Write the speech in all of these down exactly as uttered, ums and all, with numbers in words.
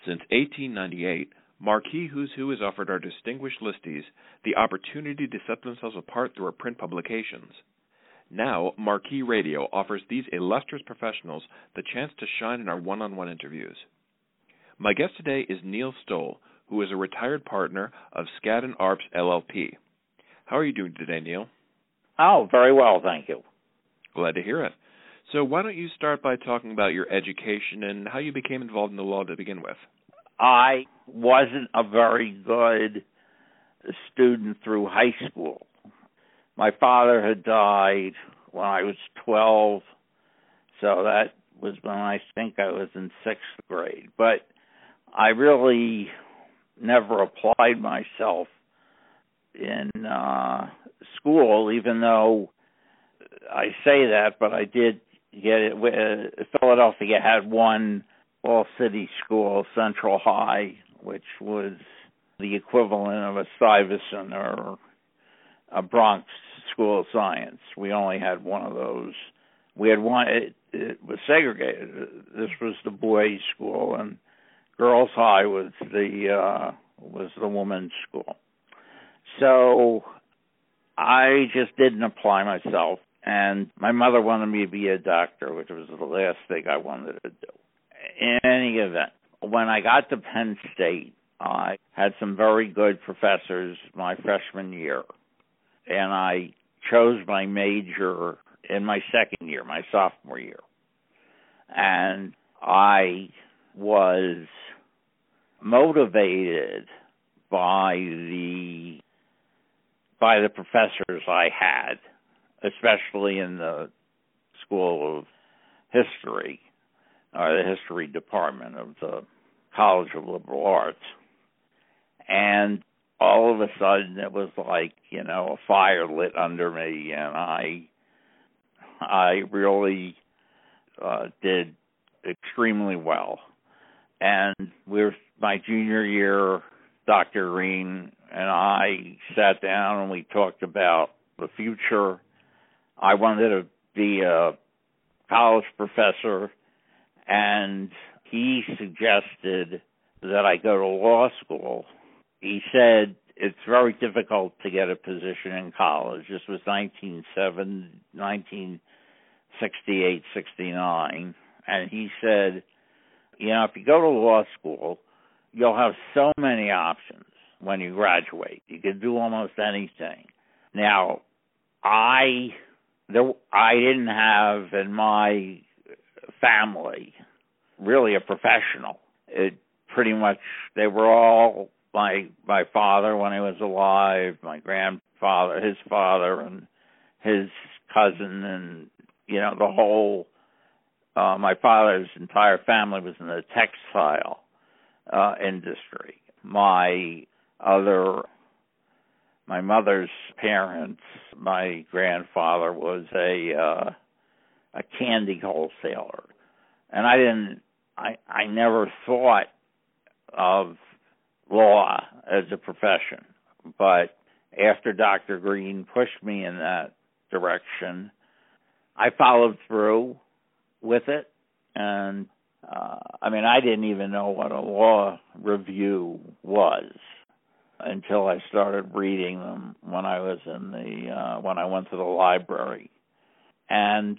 Since eighteen ninety-eight, Marquee Who's Who has offered our distinguished listees the opportunity to set themselves apart through our print publications. Now, Marquee Radio offers these illustrious professionals the chance to shine in our one-on-one interviews. My guest today is Neil Stoll, who is a retired partner of Skadden Arps L L P. How are you doing today, Neil? Oh, very well, thank you. Glad to hear it. So why don't you start by talking about your education and how you became involved in the law to begin with? I wasn't a very good student through high school. My father had died when I was twelve, so that was when I think I was in sixth grade. But I really never applied myself in uh, school, even though I say that, but I did get it. Uh, Philadelphia had one all-city school, Central High, which was the equivalent of a Stuyvesant or a Bronx School of Science. We only had one of those. We had one, it, it was segregated. This was the boys' school, and Girls High was the uh, was the women's school. So I just didn't apply myself, and my mother wanted me to be a doctor, which was the last thing I wanted to do. In any event, when I got to Penn State, I had some very good professors my freshman year, and I chose my major in my second year, my sophomore year. And I was motivated by the by the professors I had, especially in the School of History, or the History Department of the College of Liberal Arts. And all of a sudden it was like, you know, a fire lit under me, and I I really uh, did extremely well. And we're my junior year, Doctor Green and I sat down and we talked about the future. I wanted to be a college professor, and he suggested that I go to law school. He said it's very difficult to get a position in college. This was nineteen sixty-eight, sixty-nine. And he said, you know, if you go to law school, you'll have so many options when you graduate. You can do almost anything. Now, I, there, I didn't have in my family really a professional. It pretty much, they were all my my father when he was alive, my grandfather, his father, and his cousin, and you know the whole. Uh, my father's entire family was in the textile uh, industry. My other, my mother's parents, my grandfather was a uh, a candy wholesaler, and I didn't. I I never thought of law as a profession, but after Doctor Green pushed me in that direction, I followed through with it. And uh, I mean, I didn't even know what a law review was until I started reading them when I was in the uh, when I went to the library. And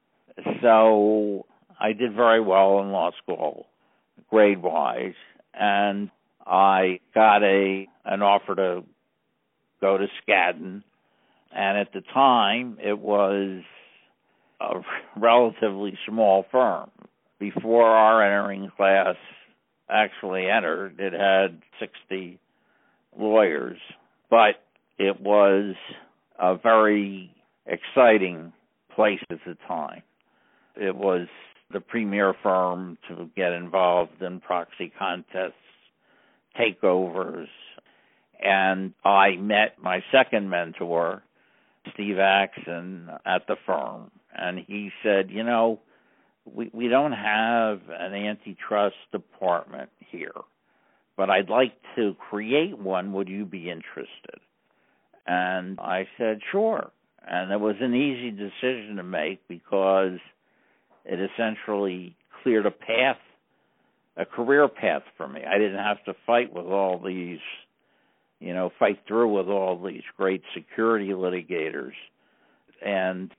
so I did very well in law school, grade-wise, and I got a an offer to go to Skadden, and at the time it was a relatively small firm. Before our entering class actually entered, it had sixty lawyers, but it was a very exciting place at the time. It was the premier firm to get involved in proxy contests, takeovers, and I met my second mentor, Steve Axon, at the firm, and he said, you know, we, we don't have an antitrust department here, but I'd like to create one. Would you be interested? And I said, sure. And it was an easy decision to make because it essentially cleared a path a career path for me. I didn't have to fight with all these, you know, fight through with all these great security litigators. And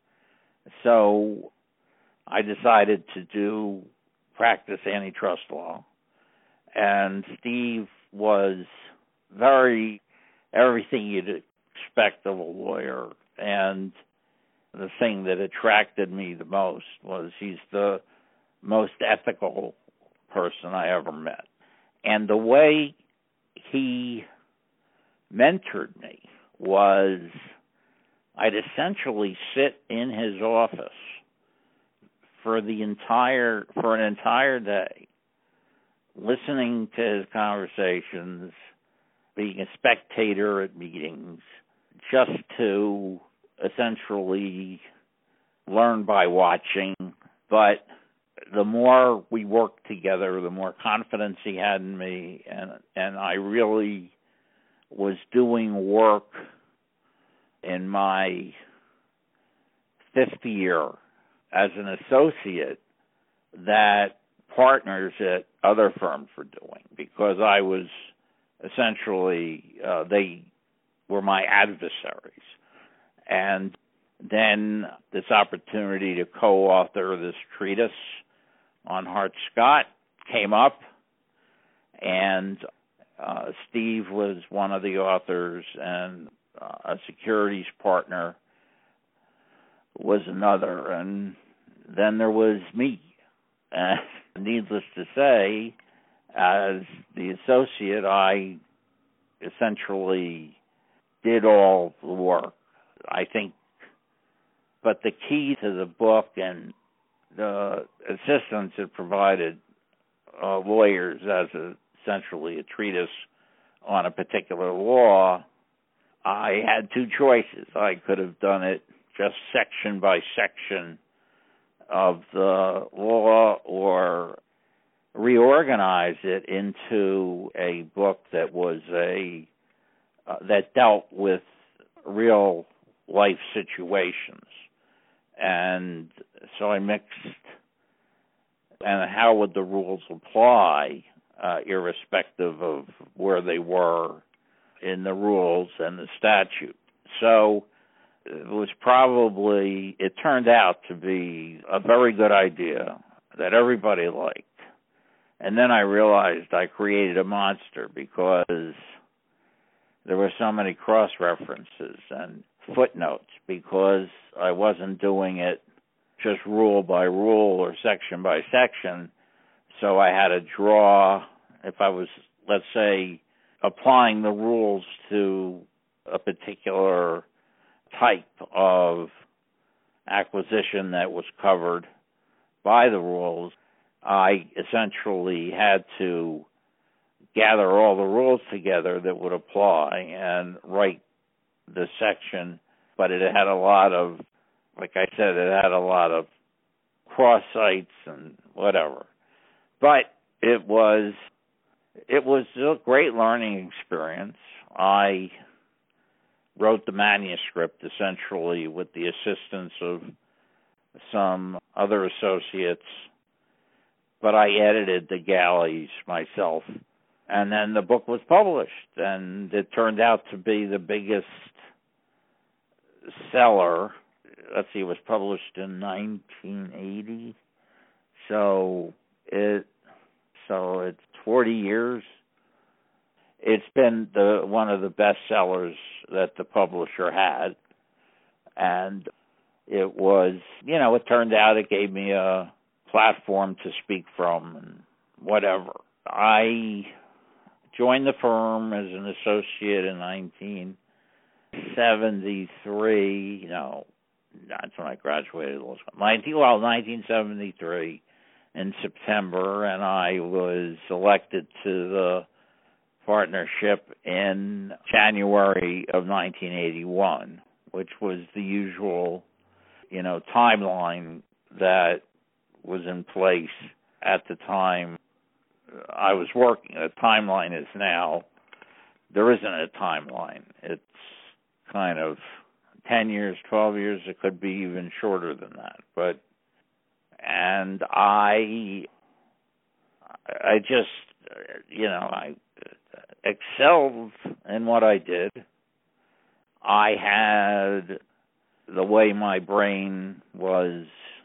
so I decided to do practice antitrust law. And Steve was very, everything you'd expect of a lawyer. And the thing that attracted me the most was he's the most ethical person I ever met. And the way he mentored me was I'd essentially sit in his office for the entire, for an entire day, listening to his conversations, being a spectator at meetings, just to essentially learn by watching. But the more we worked together, the more confidence he had in me, and and I really was doing work in my fifth year as an associate that partners at other firms were doing, because I was essentially, uh, they were my adversaries. And then this opportunity to co-author this treatise on Hart-Scott came up, and uh, Steve was one of the authors, and uh, a securities partner was another, and then there was me. And needless to say, as the associate, I essentially did all the work, I think. But the key to the book and the assistance it provided uh, lawyers as a, essentially a treatise on a particular law, I had two choices. I could have done it just section by section of the law, or reorganize it into a book that was a uh, that dealt with real life situations. And so I mixed, and how would the rules apply, uh, irrespective of where they were in the rules and the statute. So it was probably, it turned out to be a very good idea that everybody liked. And then I realized I created a monster, because there were so many cross-references and footnotes, because I wasn't doing it just rule by rule or section by section. So I had to draw, if I was, let's say, applying the rules to a particular type of acquisition that was covered by the rules, I essentially had to gather all the rules together that would apply and write the section. But it had a lot of, like I said, it had a lot of cross sites and whatever. But it was it was a great learning experience. I wrote the manuscript essentially with the assistance of some other associates, but I edited the galleys myself. And then the book was published, and it turned out to be the biggest seller. Let's see, it was published in nineteen eighty. So it so it's forty years. It's been the one of the best sellers that the publisher had. And it was, you know, it turned out it gave me a platform to speak from and whatever. I joined the firm as an associate in nineteen seventy-three. No, that's when I graduated. nineteen, well, nineteen seventy-three in September, and I was elected to the partnership in January of nineteen eighty-one, which was the usual, you know, timeline that was in place at the time I was working. The timeline is now, there isn't a timeline. It's kind of ten years, twelve years. It could be even shorter than that. But, and I, I just, you know, I excelled in what I did. I had the way my brain was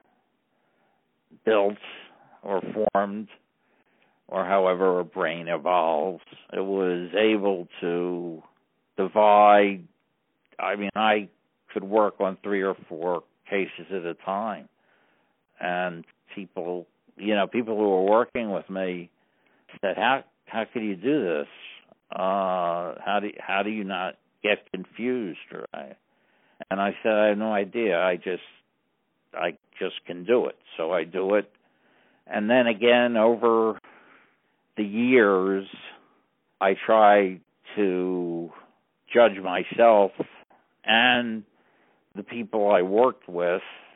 built or formed, or however a brain evolves. It was able to divide. I mean, I could work on three or four cases at a time. And people, you know, people who were working with me said, how how could you do this? Uh, how do how do you not get confused? Right? And I said, I have no idea. I just I just can do it. So I do it. And then again, over the years, I try to judge myself and the people I worked with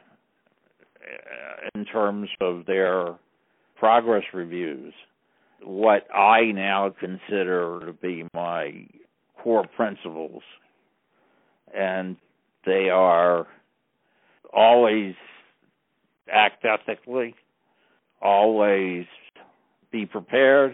in terms of their progress reviews, what I now consider to be my core principles. And they are always act ethically, always be prepared,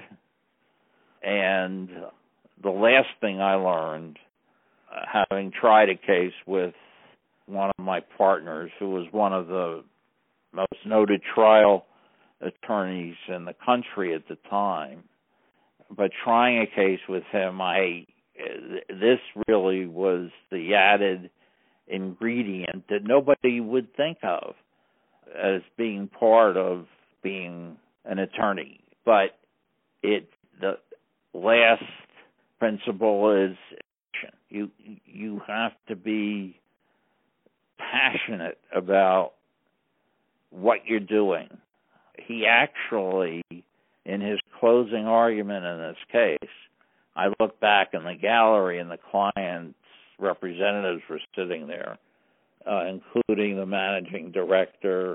and the last thing I learned, uh, having tried a case with one of my partners who was one of the most noted trial attorneys in the country at the time, but trying a case with him, I this really was the added ingredient that nobody would think of as being part of being an attorney. But it the last principle is action. You you have to be passionate about what you're doing. He actually, in his closing argument in this case, I look back in the gallery and the client's representatives were sitting there, uh, including the managing director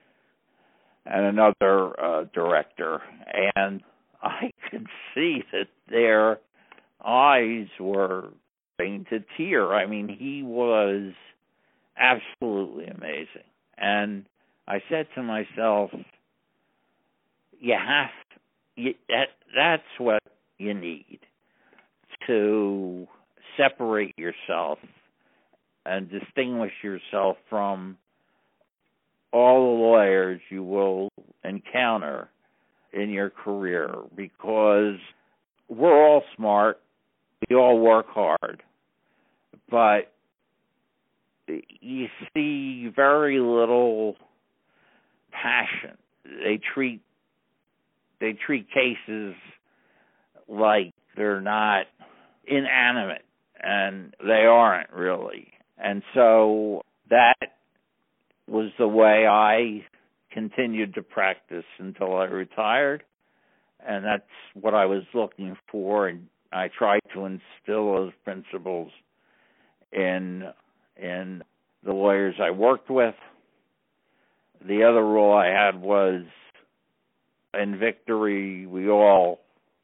and another uh, director. And I could see that their eyes were starting to tear. I mean, he was absolutely amazing. And I said to myself, you have, you, that, that's what you need to separate yourself and distinguish yourself from all the lawyers you will encounter in your career, because we're all smart, we all work hard, but you see very little passion. They treat they treat cases like they're not inanimate, and they aren't really. And so that was the way I continued to practice until I retired, and that's what I was looking for, and I tried to instill those principles in in the lawyers I worked with. The other rule I had was, in victory, we all,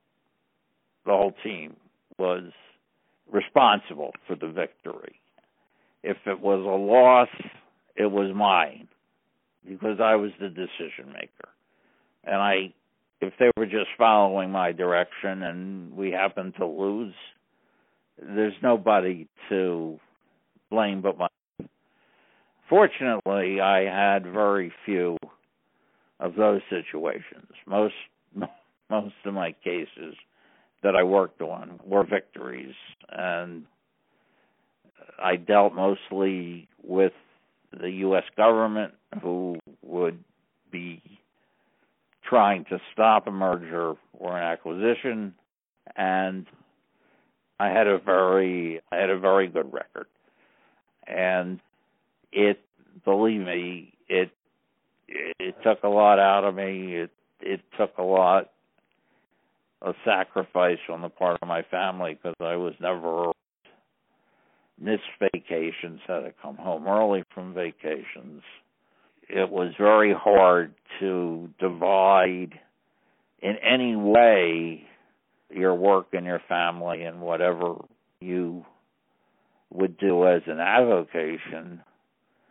the whole team, was responsible for the victory. If it was a loss, it was mine, because I was the decision maker. And I, if they were just following my direction and we happened to lose, there's nobody to blame but myself. Fortunately, I had very few of those situations. Most most of my cases that I worked on were victories, and I dealt mostly with the U S government, who would be trying to stop a merger or an acquisition, and I had a very I had a very good record. And it, believe me, it it took a lot out of me. It it took a lot of sacrifice on the part of my family, because I was never missed vacations, had to come home early from vacations. It was very hard to divide in any way your work and your family and whatever you would do as an avocation.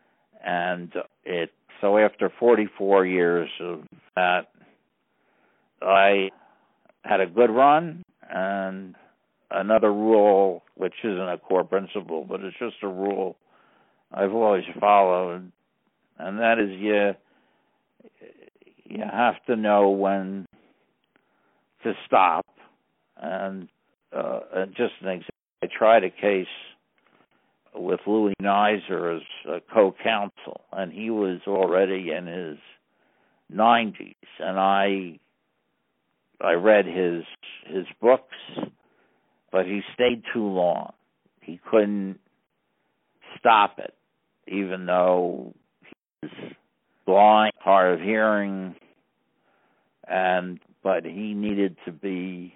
And it so after forty-four years of that I had a good run, and another rule, which isn't a core principle, but it's just a rule I've always followed, and that is you you have to know when to stop. And uh, just an example, I tried a case with Louis Nizer as a co-counsel, and he was already in his nineties, and I I read his his books, but he stayed too long. He couldn't stop it, even though he was blind, hard of hearing, and but he needed to be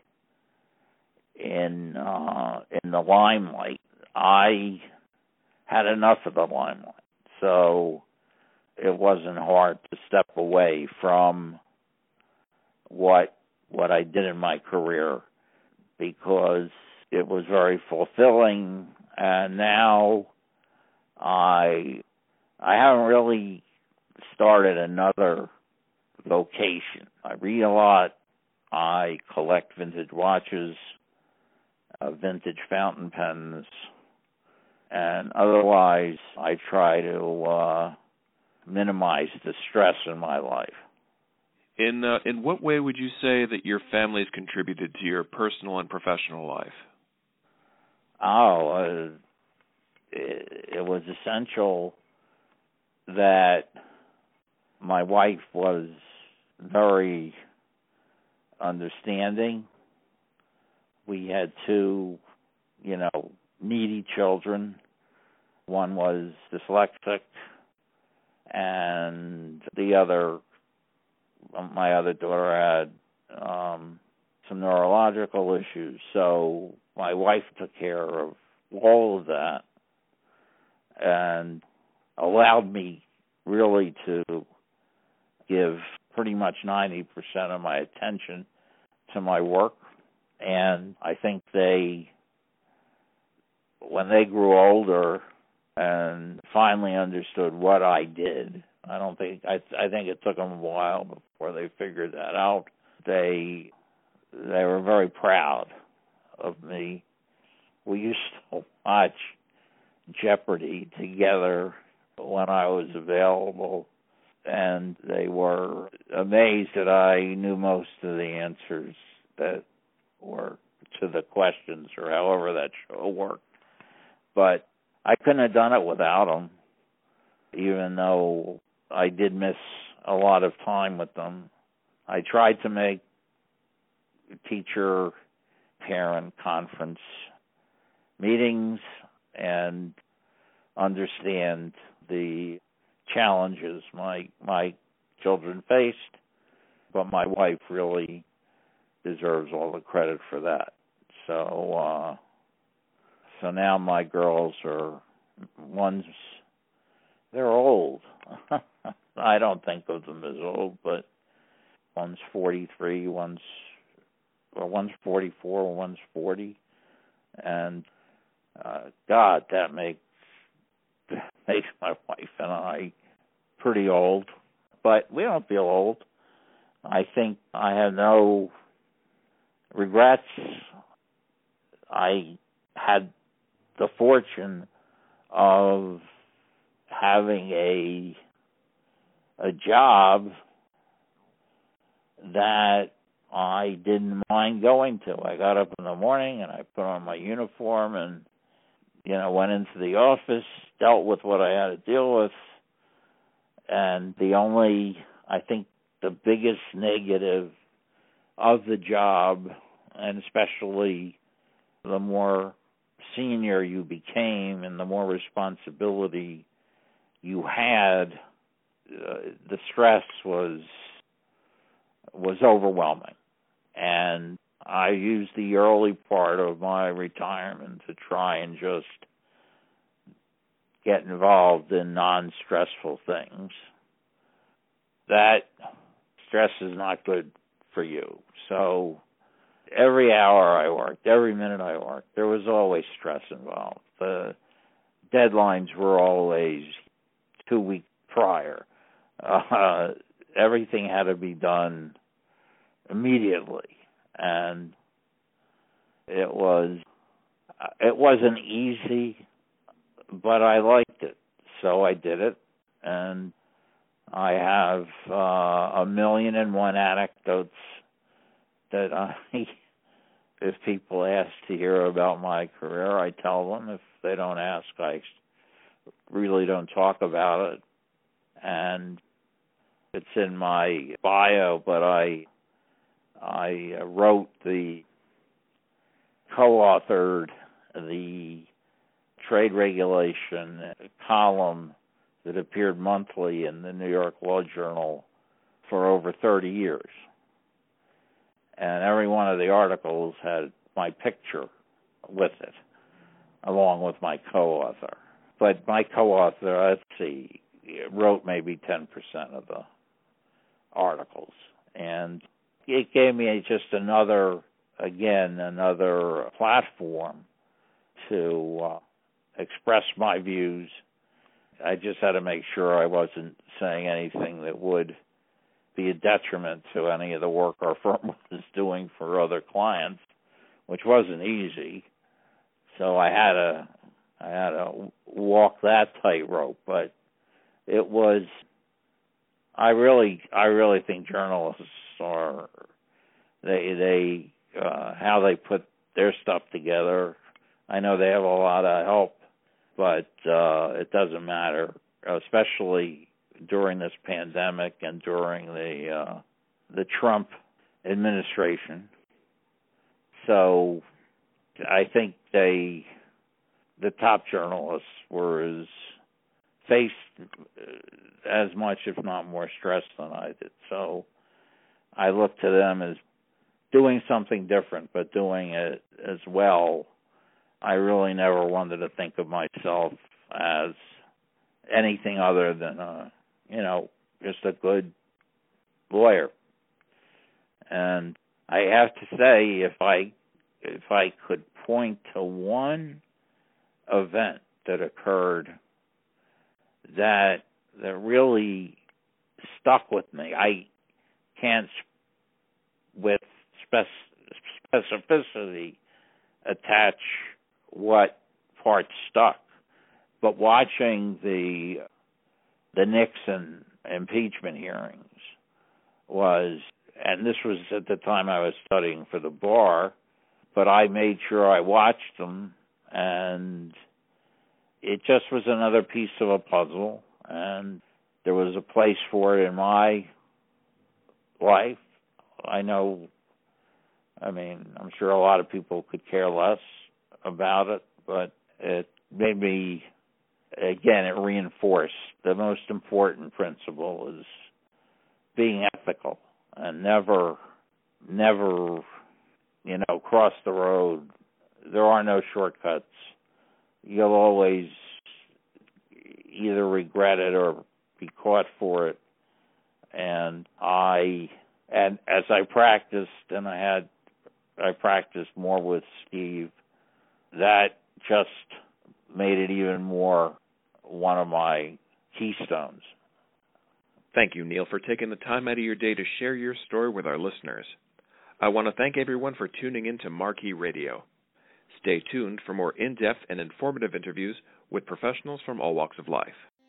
in uh, in the limelight. I had enough of the limelight, so it wasn't hard to step away from what what I did in my career, because it was very fulfilling. And now I I haven't really started another vocation. I read a lot. I collect vintage watches, uh, vintage fountain pens, and otherwise I try to uh, minimize the stress in my life. In uh, in what way would you say that your family's contributed to your personal and professional life? Oh, uh, it, it was essential that my wife was very understanding. We had two, you know, needy children. One was dyslexic, and the other, my other daughter, had um, some neurological issues. So my wife took care of all of that and allowed me really to give pretty much ninety percent of my attention to my work. And I think they, when they grew older and finally understood what I did, I don't think, I, I think it took them a while before they figured that out. They, they were very proud of me. We used to watch Jeopardy together when I was available, and they were amazed that I knew most of the answers that were to the questions, or however that show worked. But I couldn't have done it without them, even though I did miss a lot of time with them. I tried to make teacher-parent conference meetings and understand the challenges my my children faced, but my wife really deserves all the credit for that. So, uh, so now my girls are, one's, they're old. I don't think of them as old, but one's forty-three, one's, well, one's forty-four, one's forty, and uh, God, that makes makes my wife and I pretty old, but we don't feel old. I think I have no regrets. I had the fortune of having a a job that I didn't mind going to. I got up in the morning and I put on my uniform and, you know, went into the office, dealt with what I had to deal with. And the only, I think the biggest negative of the job, and especially the more senior you became and the more responsibility you had, uh, the stress was was overwhelming. And I used the early part of my retirement to try and just get involved in non-stressful things. That stress is not good for you. So every hour I worked, every minute I worked, there was always stress involved. The deadlines were always two weeks prior. Uh, everything had to be done immediately. And it was, it wasn't easy, but I liked it. So I did it. And I have uh, a million and one anecdotes that I, if people ask to hear about my career, I tell them. If they don't ask, I really don't talk about it. And it's in my bio, but I I wrote the, co-authored the trade regulation column that appeared monthly in the New York Law Journal for over thirty years. And every one of the articles had my picture with it, along with my co-author. But my co-author, let's see, wrote maybe ten percent of the articles. And it gave me just another, again, another platform to uh, express my views. I just had to make sure I wasn't saying anything that would be a detriment to any of the work our firm was doing for other clients, which wasn't easy. So I had to, I had to walk that tightrope. But it was, I really, I really think journalists are, they, they, uh, how they put their stuff together. I know they have a lot of help, but uh, it doesn't matter, especially during this pandemic and during the uh, the Trump administration. So I think they, the top journalists, were as faced as much, if not more, stress than I did. So I look to them as doing something different, but doing it as well. I really never wanted to think of myself as anything other than a, you know, just a good lawyer. And I have to say, if I if I could point to one event that occurred that that really stuck with me, I can't with spec- specificity attach what part stuck, but watching the the Nixon impeachment hearings was, and this was at the time I was studying for the bar, but I made sure I watched them, and it just was another piece of a puzzle, and there was a place for it in my life. I know, I mean, I'm sure a lot of people could care less about it, but it made me, again, it reinforced the most important principle is being ethical and never, never, you know, cross the road. There are no shortcuts. You'll always either regret it or be caught for it. And I, and as I practiced, and I had, I practiced more with Steve, that just made it even more one of my keystones. Thank you, Neil, for taking the time out of your day to share your story with our listeners. I want to thank everyone for tuning in to Marquee Radio. Stay tuned for more in-depth and informative interviews with professionals from all walks of life.